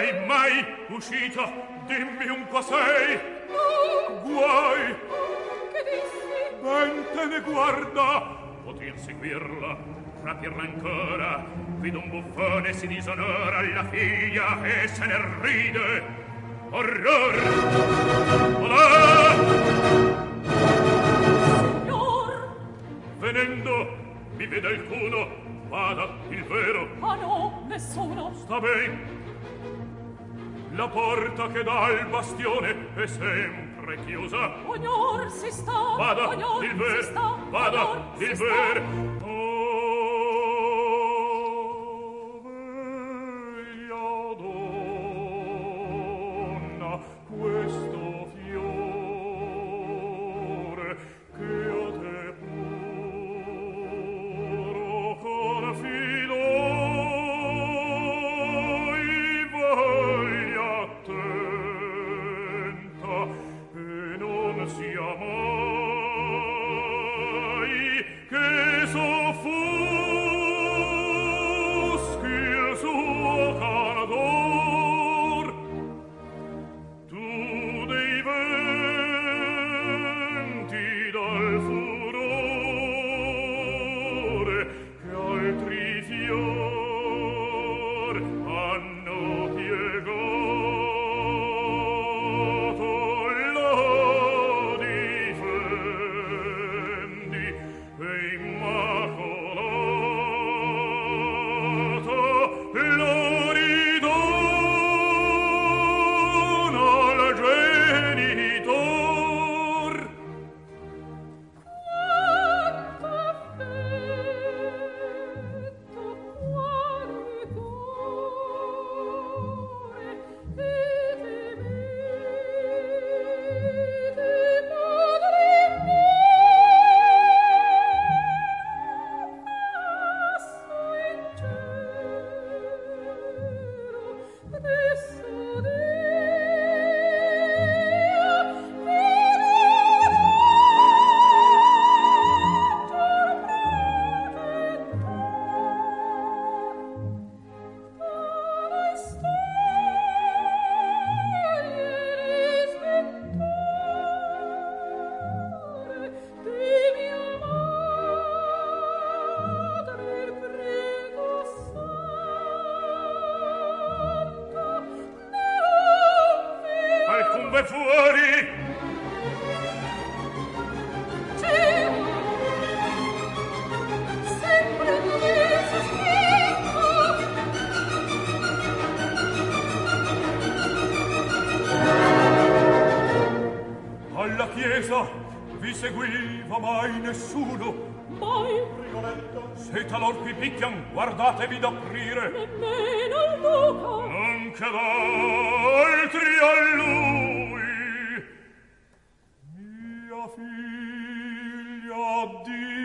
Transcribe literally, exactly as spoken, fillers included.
sei mai uscita? Dimmi un po' sei. No. Guai. Che dissi? Ben te ne guarda. Potir seguirla, rapirla ancora. Qui d'un buffone si disonora la figlia e se ne ride. Orror. Olà. Signor. Venendo, mi vede alcuno. Vada, il vero. Ah no, nessuno. Sta ben. La porta che dà al bastione è sempre chiusa. Ognor si sta. Vada, ognor il ver. si sta. Vada, ognor il si ver. sta. Oh, veglia donna, questo fiore che a te puro confidoi voglia attenta e non sia mai che s'offuschi il suo candor. Tu dei venti dal furore che altri fior hanno piegato, lo difendi e immacolato lo ridona al genitor. Quanto affetto, quale cuore, e temete, padre mio, passo in cielo, adesso Alcun ve fuori. sempre l'avesse scritto. Alla chiesa vi seguiva mai nessuno. Mai Se talor qui picchian, guardatevi d'aprire. nemmeno il duca. Non che d'altri a lui. Mia figlia, addio.